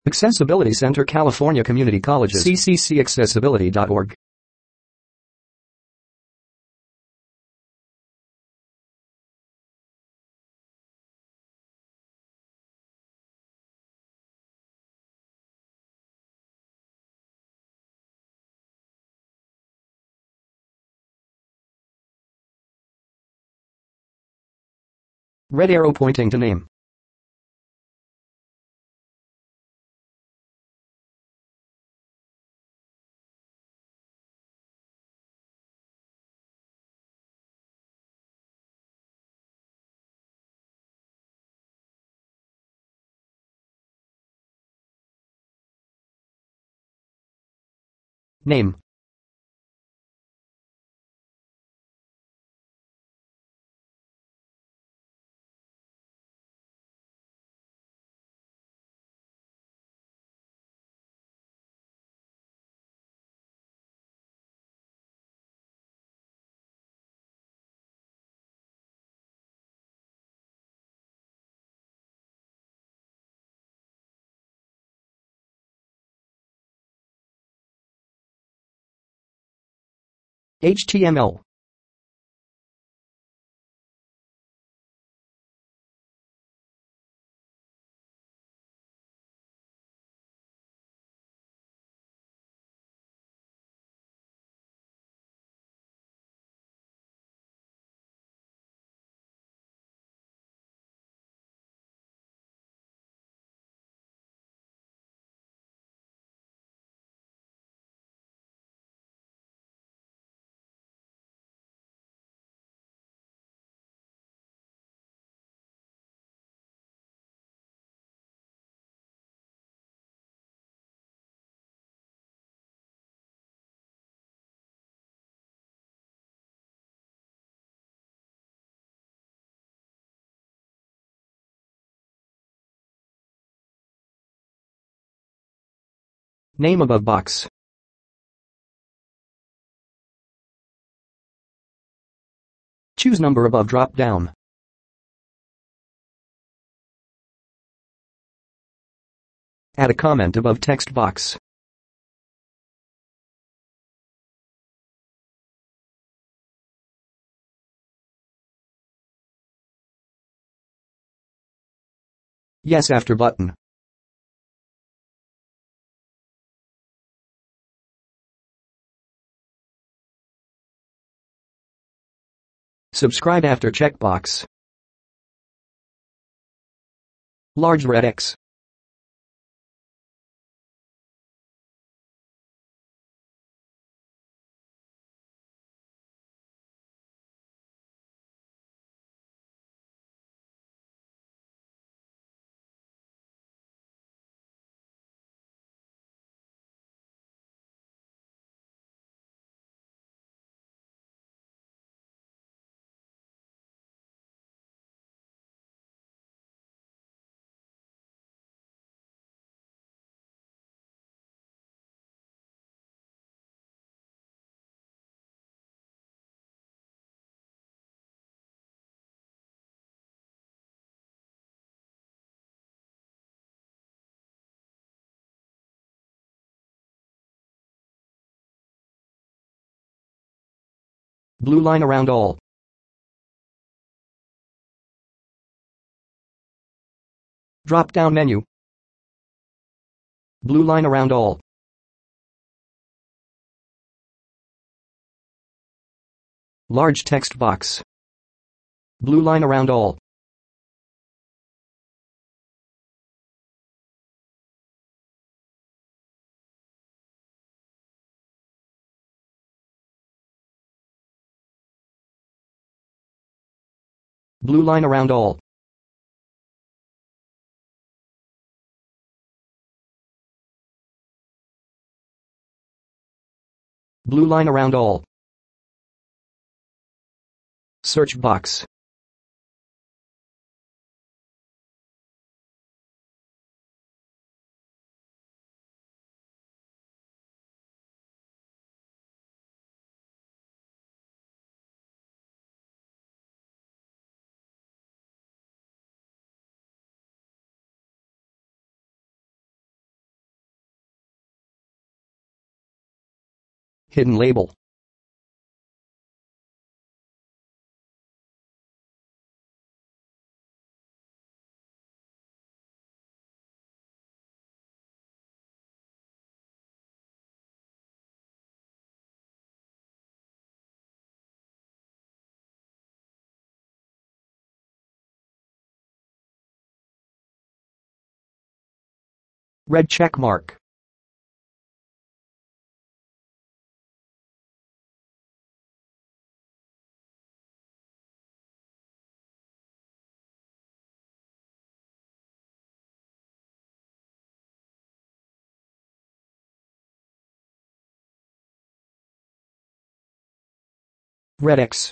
Accessibility Center, California Community Colleges, cccaccessibility.org. Red arrow pointing to name. Name. HTML. Name above box. Choose number above drop down. Add a comment above text box. Yes after button. Subscribe after checkbox. Large red X. Blue line around all. Drop down menu. Blue line around all. Large text box. Blue line around all. Blue line around all. Blue line around all. Search box. Hidden label. Red check mark. Red X.